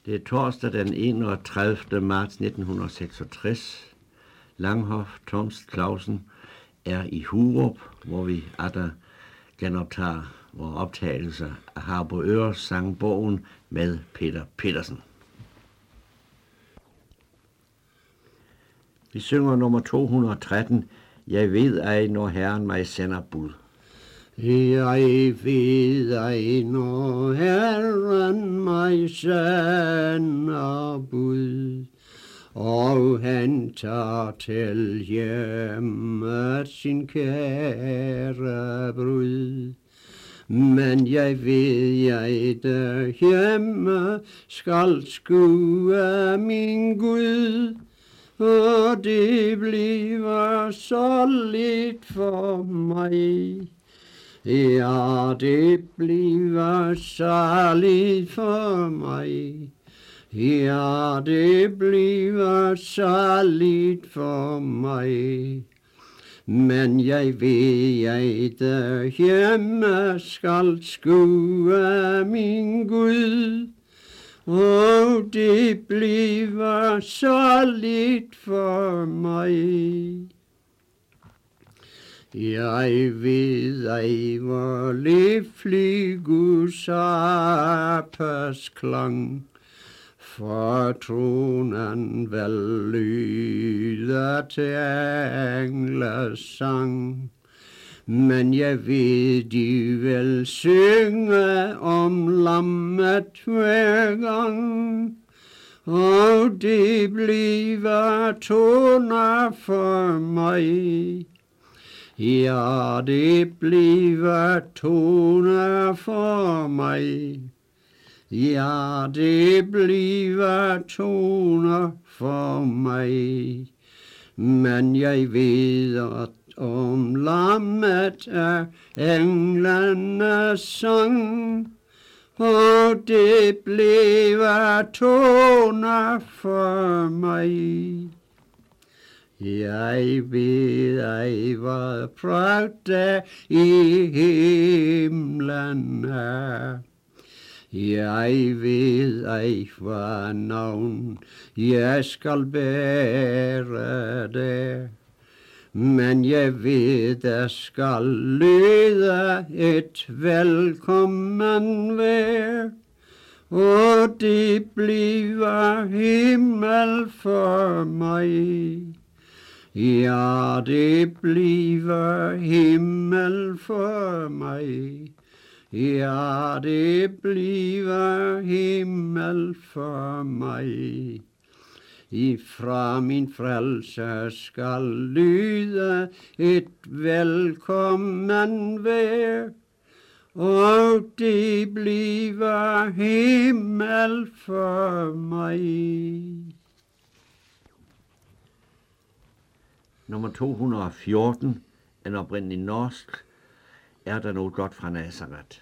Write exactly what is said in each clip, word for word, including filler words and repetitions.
Det er torsdag den enogtredivte marts nitten seksogtres. Langhoff, Thomst, Clausen er i Hurup, hvor vi atter genoptager vores optagelser af Harboøre sangbogen med Peter Petersen. Vi synger nummer to hundrede og tretten. Jeg ved ej, når Herren mig sender bud. Jeg ved ej, når Herren mig sender bud, og han tager til hjemmet sin kære brud. Men jeg ved, jeg derhjemme skal skue min Gud, og det bliver så lidt for mig. Ja, det bliver særligt for mig. Ja, det bliver særligt for mig. Men jeg ved, jeg derhjemme skal skue min Gud, og det bliver særligt for mig. Jeg ved ej, hvor livlig Guds arpes klang, for tronen vel lyder til engles sang. Men jeg ved, de vil synge om lammet hver gang, og det bliver toner for mig. Ja, det bliver toner for mig. Ja, det bliver toner for mig. Men jeg ved, at om lammet er englenes sang, og det bliver toner for mig. Jeg ved ej, hvad pragt er i himlen er. Jeg ved ej, hvad navn jeg skal bære der. Men jeg ved, der skal lyde et velkommen vejr, og det bliver himmel for mig. Ja, det bliver himmel for mig. Ja, det bliver himmel for mig. Ifra min frelse skal lyde et velkommen vejr, og det bliver himmel for mig. Nummer to hundrede og fjorten, en oprindelig norsk, er der noget godt fra Nazareth.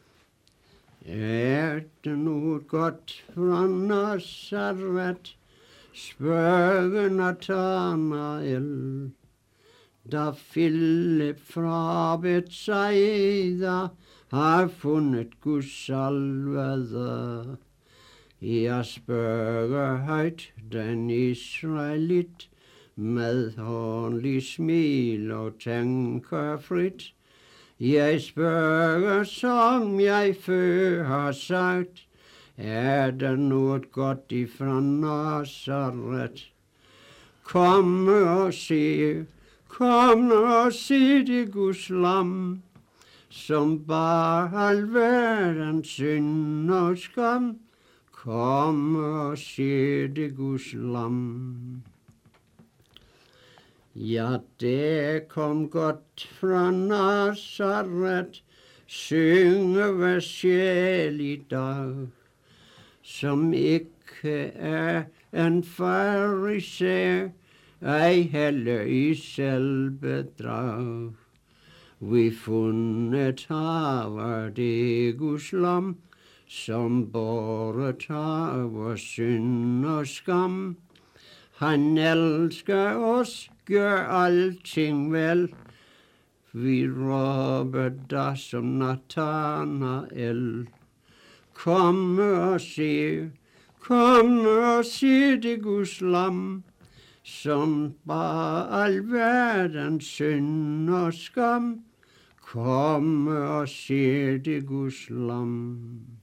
Er der noget godt fra Nazareth, spørger Nathanael, da Philip fra Bethsaida har fundet Guds salvede. Jeg spørger højt den israelit, med håndlig smil og tænker frit. Jeg spørger, som jeg før har sagt, er der noget godt ifra Nazareth? Kom og se, kom og se det Guds lam, som bar al verdens synd og skam. Kom og se det Guds lam. Ja, det kom godt fra Nazareth, synge hver sjæl i dag, som ikke er en farisæer, ej heller i selvbedrag. Vi fundet haver det Guds lam, som båret har vores synd og skam. Han elsker os, gør alting vel. Vi råber da som Nathanael. Kom og se, Kom og se det Guds lam, som bar al verdens synd og skam. Kom og se det Guds lam.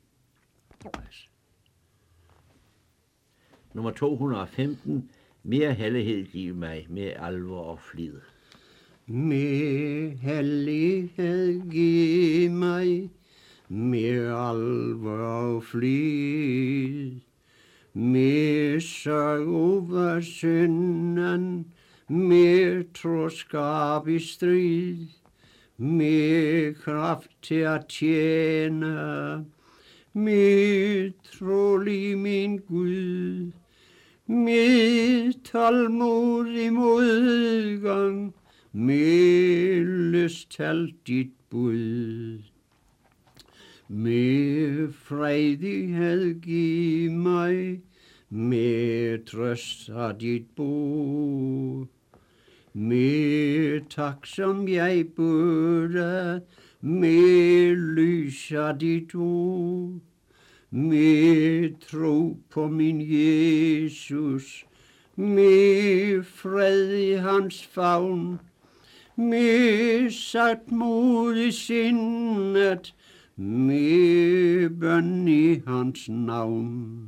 Nummer to hundrede og femten. Mere hellighed giv mig, med alvor og flid. Med hellighed giv mig, med alvor og flid. Med sorg over synden, med troskab i strid. Med kraft til at tjene, med trolig min Gud. Med tålmodig modgang, med lyst til dit bud. Med fredighed giv mig, med trøst af dit bud. Med tak som jeg burde, med lys af dit ord. Med tro på min Jesus, med fred i hans favn, med sat mod i sindet, med bøn i hans navn.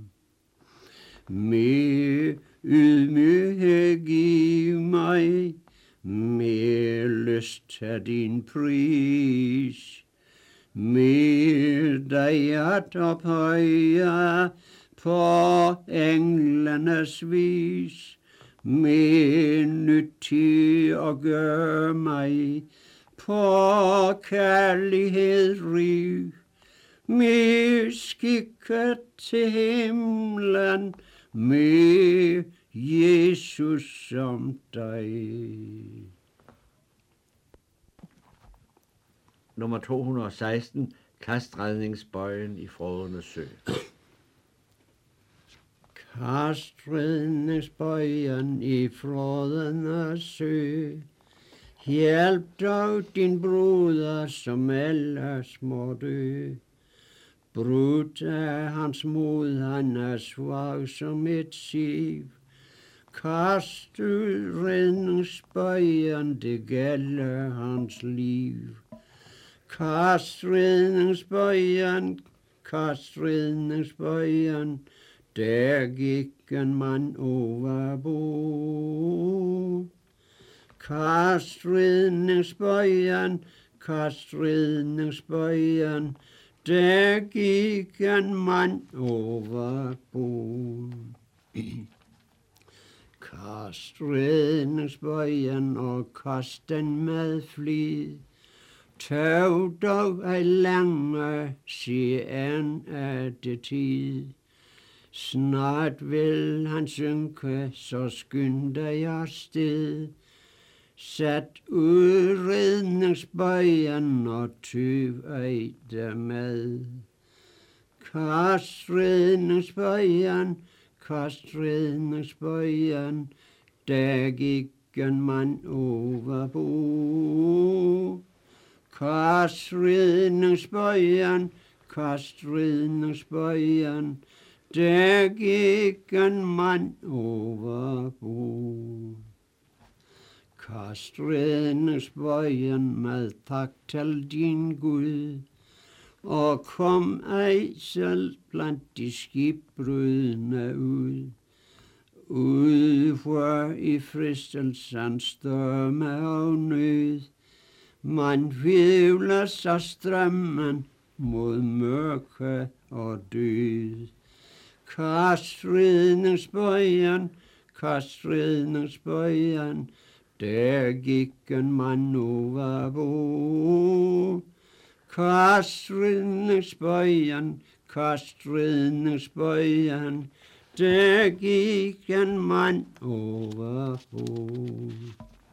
Med ydmyghed giv mig, med lyst af din pris. Med dig at ophøje på englenes vis. Med nyttig at gøre mig på kærlighed rig. Med skikket til himlen, med Jesus som dig. Nummer to hundrede og seksten. Kast redningsbøjen i frådende sø. Kast redningsbøjen i frådende sø. Hjælp dog din broder, som ellers må dø. Brudt af hans mod, han er svag som et siv. Kast ud redningsbøjen, det gælder hans liv. Kast redningsbøjen, kast redningsbøjen, der gik en mand overbord. Kast redningsbøjen, kast redningsbøjen, der gik en mand overbord. Kast redningsbøjen og kast den med flid. Tøv dog ej lange, siden er det tid. Snart vil han synke, så skynd dig afsted. Sat ud redningsbøjen og tyv ej dermed. Kast redningsbøjen, kast redningsbøjen, der gik en mand overbord. Kast redningsbøjen, kast redningsbøjen, der gik en mand overbord. Kast redningsbøjen med tak til din Gud, og kom ej selv blandt de skibbrudne ud. Udfor i fristelsens storme og nød, man hvivler sig strømmen mod mørke og død. Kast redningsbøjen, kast redningsbøjen, der gik en mand overbord. Kast redningsbøjen, kast redningsbøjen, der gik en mand overbord.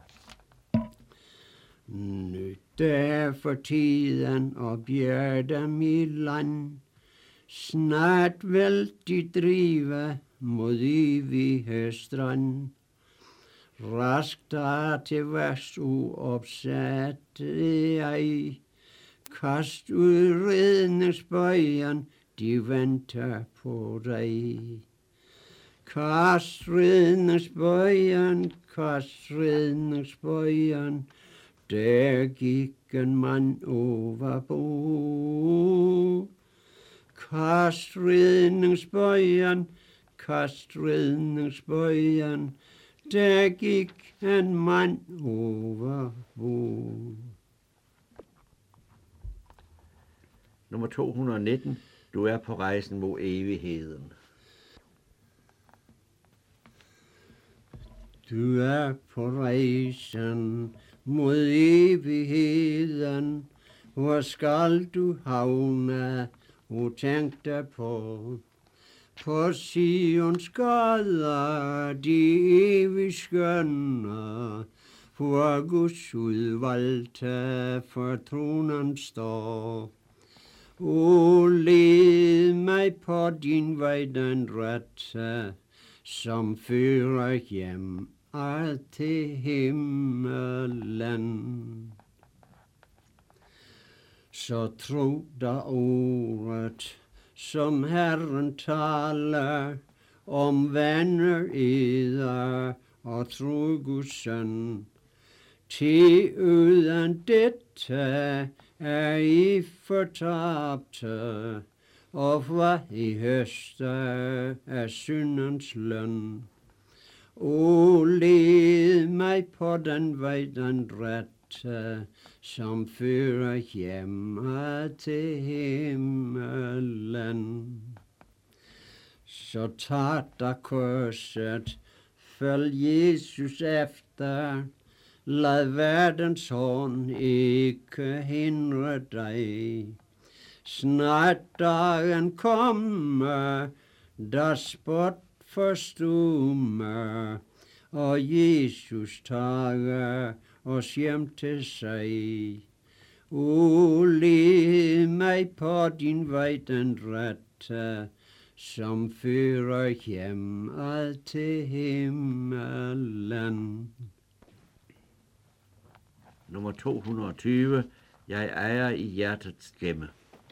Nyt derfor tiden og bjerg dem i land. Snart vil de drive mod evige strand. Rask der til værs uopsat jeg. Kast ud redningsbøjen, de venter på dig. Kast redningsbøjen, kast redningsbøjen, der gik en mand over bord. Kast redningsbøjen, kast redningsbøjen, der gik en mand over bord. Nummer to hundrede og nitten. Du er på rejsen mod evigheden. Du er på rejsen mod evigheden. Hvor skal du havne, og tænk dig på? På Sions gader, de evig skønne, hvor Guds udvalgte for tronen står. O led mig på din vej den rette, som fører hjem til himmelen. Så tro da ordet, som Herren taler, om venner eder og tro Guds søn. Til uden dette er I fortabte, og hvad I høster er syndens løn. O led mig på den vej den rette, som fører hjem til himmelen. Så tag da korset, følg Jesus efter, lad verdens hånd ikke hindre dig. Snart dagen kommer, da spot forstummer, og Jesus tager os hjem til sig. O led mig på din vej den rette, som fører hjem til himmelen. Nummer to hundrede og tyve. Jeg ejer i hjertets gemme.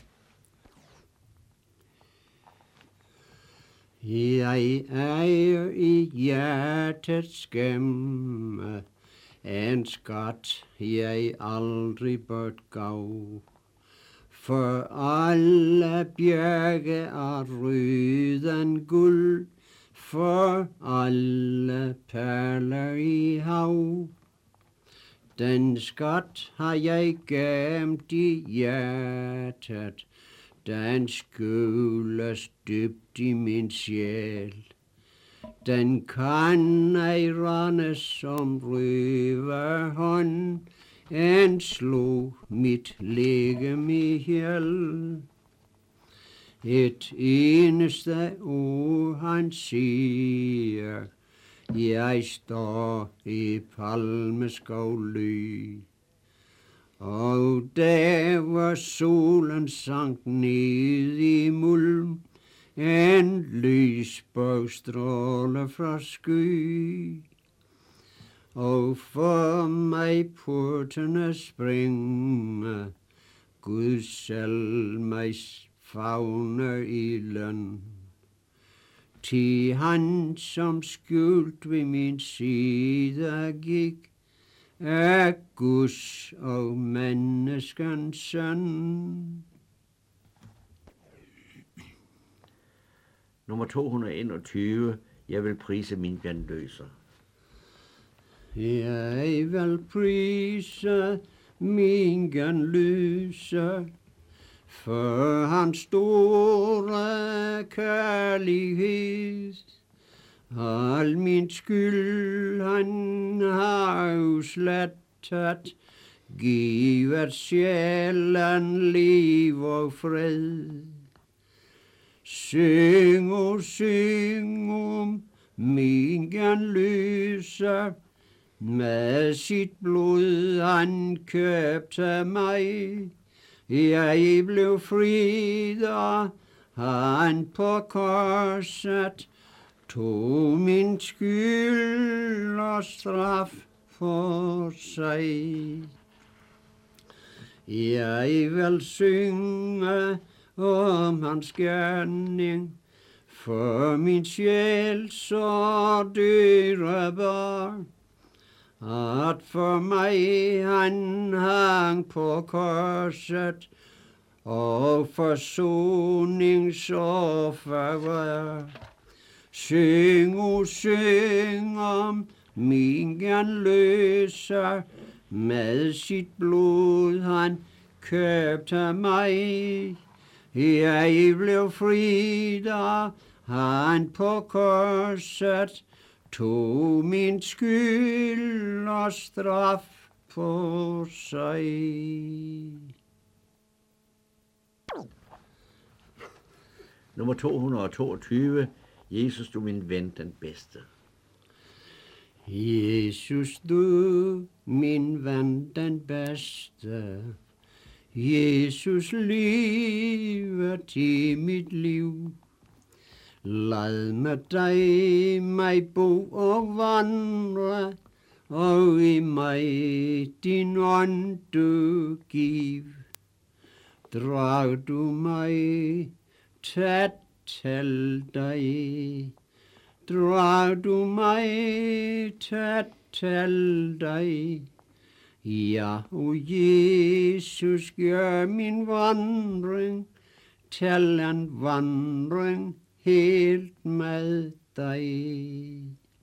Jeg ejer i hjertets gemme, en skat jeg aldrig børt gav. For alle bjerge er røden guld, for alle perler i hav. Den skat har jeg gemt i hjertet, den skjules dybt i min sjæl. Den kan ej rane som røverhånd, en slog mit legeme ihjel. Et eneste ord han siger, jeg står i palmeskovly. Og der hvor solen sank ned i mulm, en lysbog stråler fra sky. Og for mig portene springe, Gud selv mig favner i løn. Til han som skjult ved min side gik, er Guds og menneskens søn. Nummer to hundrede og enogtyve. Jeg vil prise min genløser. Jeg vil prise min genløser, for hans store kærlighed. Al min skyld han har udslettet, givet sjælen liv og fred. Syng og syng om min genløser, med sit blod han købte mig. Jeg blev fri, da han på korset tog min skyld og straf for sig. Jeg vil synge om hans gerning, for min sjæl så dyrebar, at for mig han hang på korset, og forsoning så forvær. Syng, o syng om min genløser, med sit blod han købte mig. Jeg blev fri, da han på korset tog min skyld og straf på sig. Nummer to hundrede og toogtyve. Jesus, du min ven, den bedste. Jesus, du min ven, den bedste. Jesus, livet i mit liv. Lad med dig mig bo og vandre, og i mig din ånd du giv. Drag du mig tæt til dig, drag du mig tæt til dig. Ja, o Jesus, gør min vandring til en vandring helt med dig.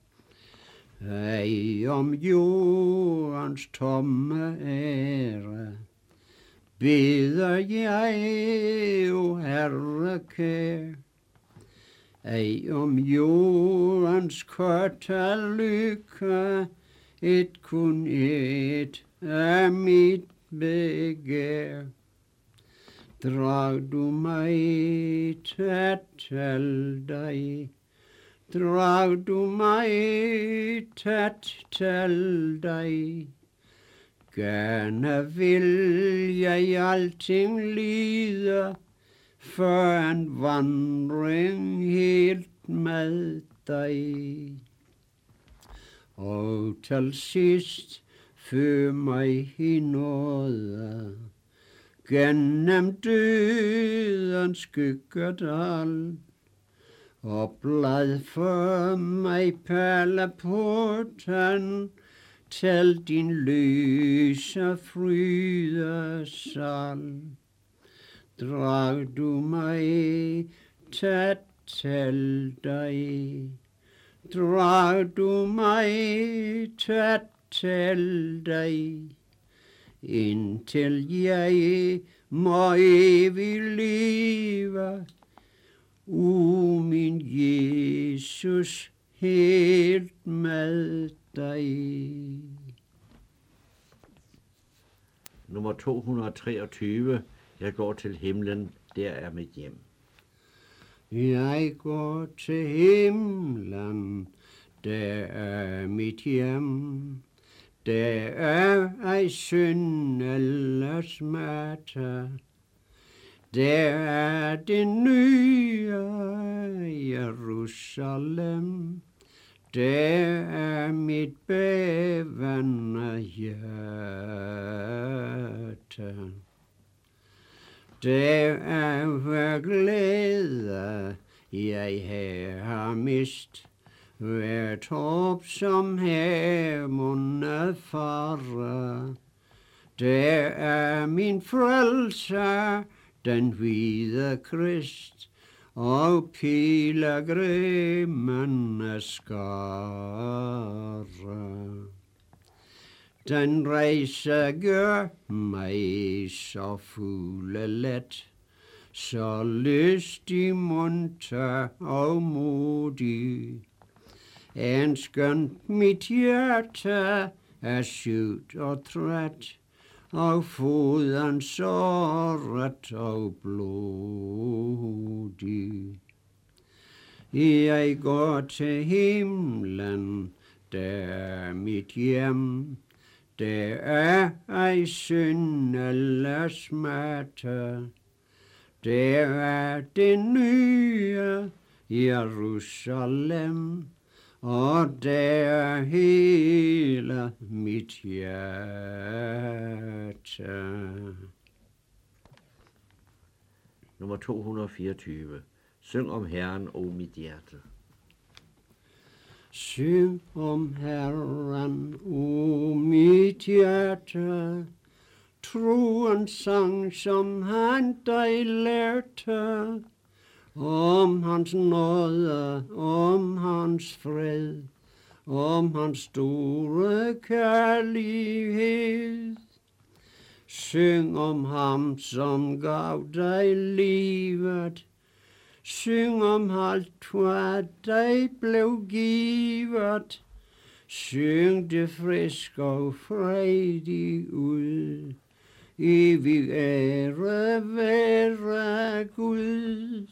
Ej om jordens tomme ære, beder jeg, o Herre kær. Ej om jordens korte lykke, et kun et er mit begær. Drag du mig tæt til dig, drag du mig tæt til dig. Gerne vil jeg alting lide, for en vandring helt med dig. Og til sidst før mig i nåde, gennem dødens skyggedal, og blad for mig perleporten til din lyse frydesal. Drag du mig tæt til dig, drag du mig tæt til dig, indtil jeg må evigt leve, o min Jesus, helt med dig. Nummer to hundrede og treogtyve. Jeg går til himlen, der er mit hjem. Jeg går til himlen, der er mit hjem. Der er ej synd eller smerte. Der er det nye Jerusalem. Der er mit bævende hjerte. Der er hver glæde, jeg her har mist, hvert håb, som her munde fare. Der er min frelser, den hvide Krist, og pilgrimenes skare. Den rejse gør mig så fuglelet, så lystig, munter og modig. En skønt mit hjerte er sygt og træt, og foden såret og blodig. Jeg går til himlen, der er mit hjem. Der er ej synd eller smerte. Der er det nye Jerusalem, og der er hele mit hjerte. Nummer to hundrede og fireogtyve. Syng om Herren, o mit hjerte. Syng om Herren, o mit hjerte, troens sang, som han dig lærte, om hans nåde, om hans fred, om hans store kærlighed. Syng om ham, som gav dig livet, syng om alt, hvad dig blev givet, syng det frisk og fredig ud, evig ære være Gud.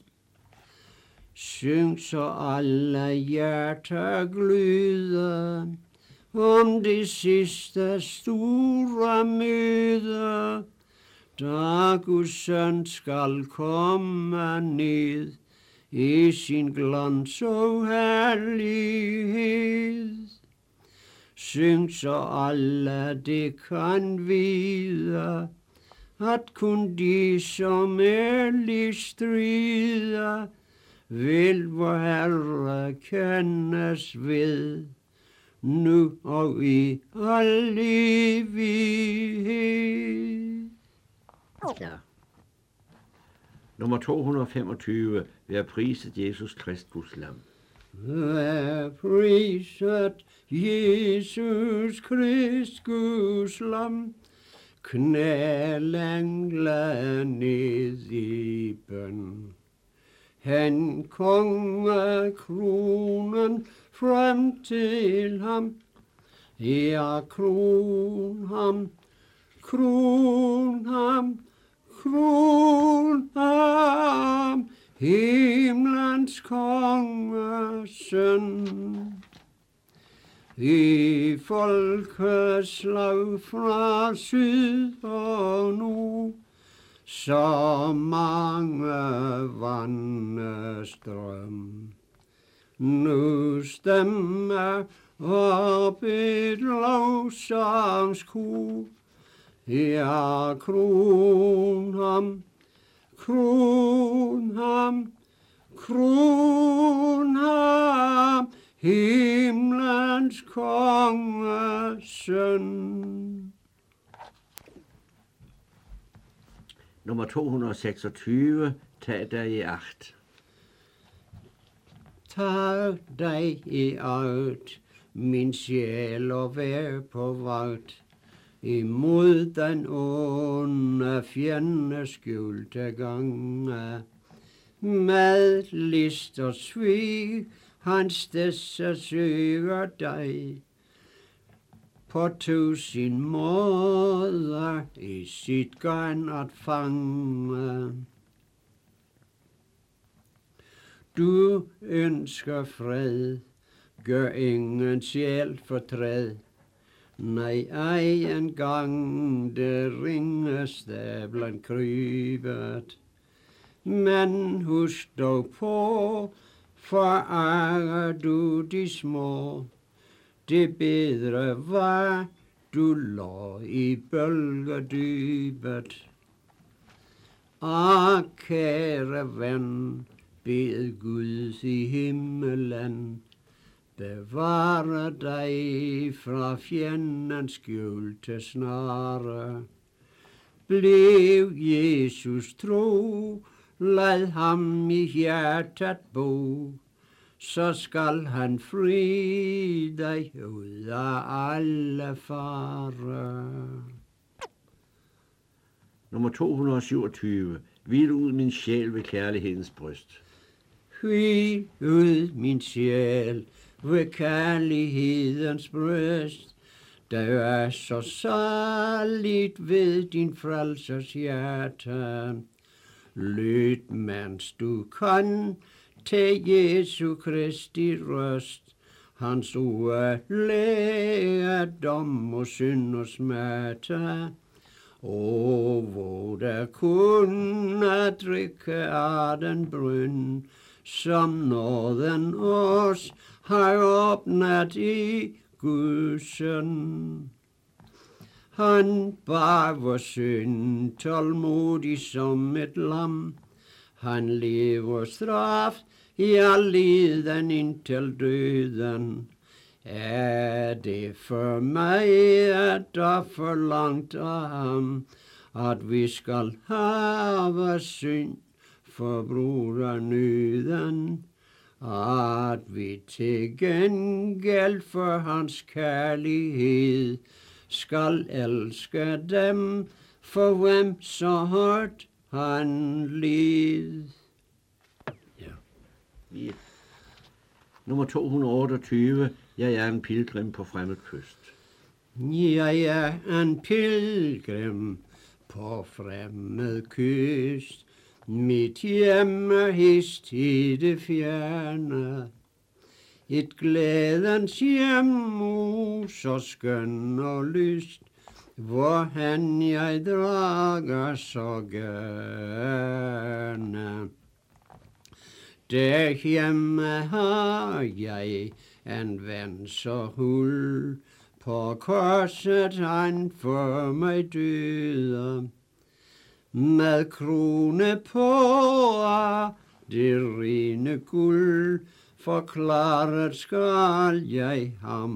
Syng så alle hjerter gløder, om det sidste store møde, da Guds søn skal komme ned i sin glans og herlighed. Syng så alle det kan vide, at kun de som ærligt strider, vil vor Herre kendes ved, nu og i al evighed. Ja. Nummer to hundrede og femogtyve. Vær priset Jesus Kristus lam. Vær priset Jesus Kristus lam, knæl engle ned i bøn. Han kongekronen frem til ham, ja, kron ham, kron ham, kron ham, himlens kongesøn. I folkeslag fra syd og nord, så mange vandestrøm. Nu stemmer op et lovsangskor, ja, kron ham, kron ham, kron ham, himlens kongesøn. Nummer to hundrede og seksogtyve. Tag dig i agt. Tag dig i agt, min sjæl, og vær på vagt, imod den onde fjende skjulte gange. Med list og svig, hans disse søger dig, på tusind måder i sit garn at fange. Du ønsker fred, gør ingen sjæl fortræd, nej, ej engang det ringeste blandt krybet. Men husk dog på, forærer du de små, det bedre var, du lå i bølgedybet. Ah, kære ven, bed Gud i himmelen, bevare dig fra fjendens skjulte snare. Bliv Jesus tro, lad ham i hjertet bo, så skal han fri dig ud af alle fare. Nummer to hundrede og syvogtyve. Hvil ud min sjæl ved kærlighedens bryst. Hvil ud min sjæl ved kærlighedens bryst, der er så saligt ved din frelsers hjerte. Lyt, mens du kan, til Jesu Kristi røst, hans uærlige dom og synd og smerte. Og hvor der kunne drikke af den brønd, som nåden os har åbnet i Guds søn. Han bar vor synd tålmodig som et lam, Han lever straft i al leden indtil døden. Er det for mig, at der forlangt af ham, at vi skal have synd for bror nøden, at vi til gengæld for hans kærlighed skal elske dem, for hvem så hårdt han led. Ja. Vi nummer to hundrede otteogtyve. Jeg er en pilgrim på fremmed kyst. Jeg er en pilgrim på fremmed kyst. Mit hjem er hist i det fjerne. Et glædens hjem, uh, så skøn og lyst, hvorhen jeg drager så gerne. Derhjemme har jeg en ven så huld, på korset han for mig døde. Med krone på af det rene guld, forklaret skal jeg ham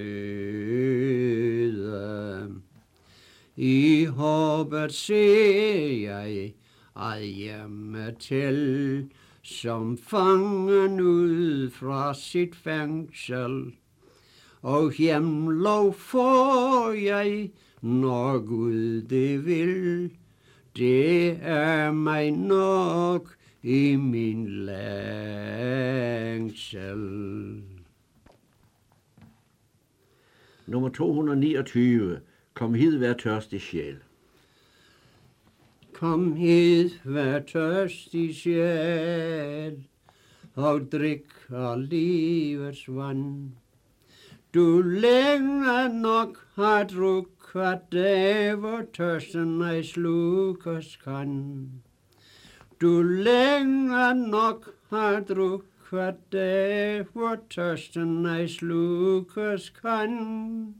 møde. I håbet ser jeg at hjemme til, som fangen ud fra sit fængsel. Og hjemlov får jeg, når Gud det vil. Det er mig nok i min længsel. Nummer to hundrede niogtyve. Kom hid, vær tørstig sjæl. Kom hid, vær tørstig sjæl, og drik af livets vand. Du længe nok har drukket det, hvor tørsten ej slukkes kan. Du længe nok har drukket det, hvor tørsten ej slukkes kan.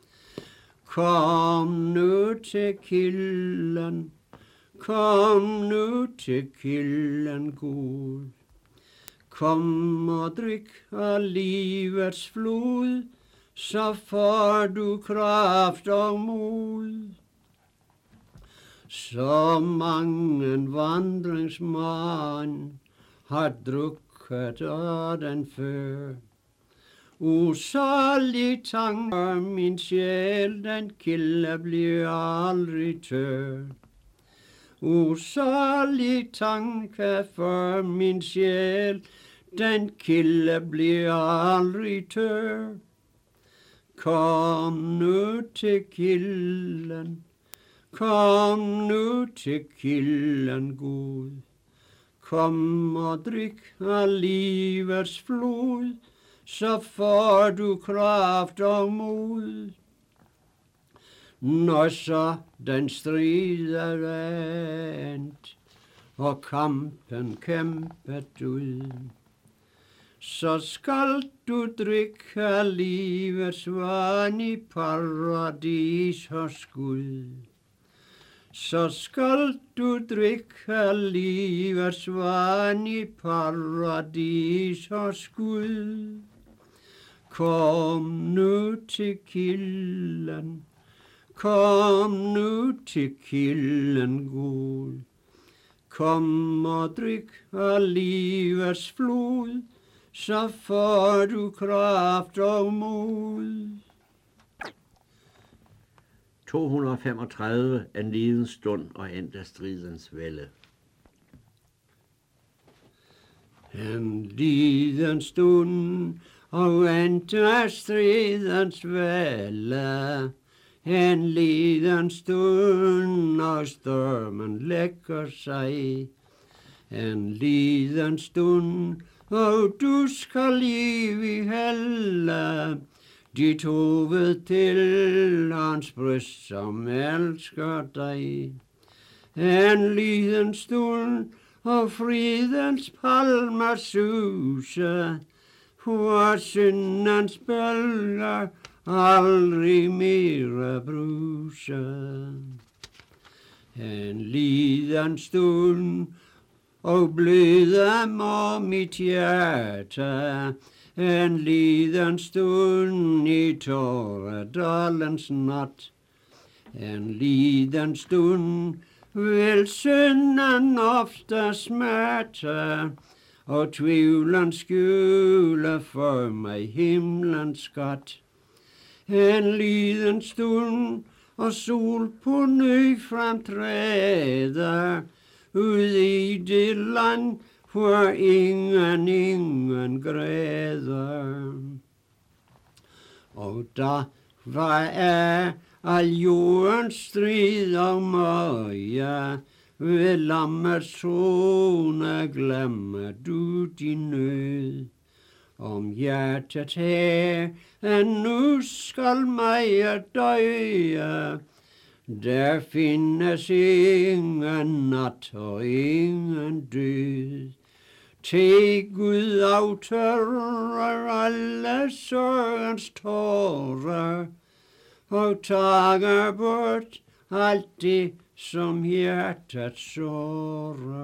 Kom nu til kilden, kom nu til kilden, Gud. Kom og drik af livets flod, så får du kraft og mod. Så mange vandringsmand har drukket af den før. Usalig tanker min sjæl, den kilde bliver aldrig tør. Usalig tanke for min sjæl, den kilde bliver aldrig tør. Kom nu til kilden, kom nu til kilden, Gud. Kom og drik af livets flod, så får du kraft og mod. Når så den strid er vendt, og kampen kæmpet ud, så skal du drikke af livets vand i paradis hos Gud. Så skal du drikke af livets vand i paradis hos Gud. Kom nu til kilden, kom nu til kilden, Gud. Kom og drik af livets flod, så får du kraft og mod. to hundrede femogtredive. En lidens stund og endt af stridens vælde. En lidens stund og endt af stridens vælde. En lidens stund og stormen lægger sig. En lidens stund og du skal liv i helle. Dit hoved til hans bryst, som elsker dig. En lidens stund og fridens palmer suse, hvor syndens bølger aldrig mere bruse. En lidens stund og bløder mig mit hjerte, en liden stund i Tåredalens nat. En liden stund vil synden ofte smerte, og tvivlen skjule for mig himlens skat. En liden stund, og sol på ny fremtræder, ud i det land, hvor ingen, ingen græder. Og der var er al jordens strid og møje, ved lammets trone glemmer du din nød. Om hjertet her endnu skal mig døje, der findes ingen nat og ingen død. Til Gud aftørrer alle sorgens tårer, og tager bort alt det, som hjertet sårer.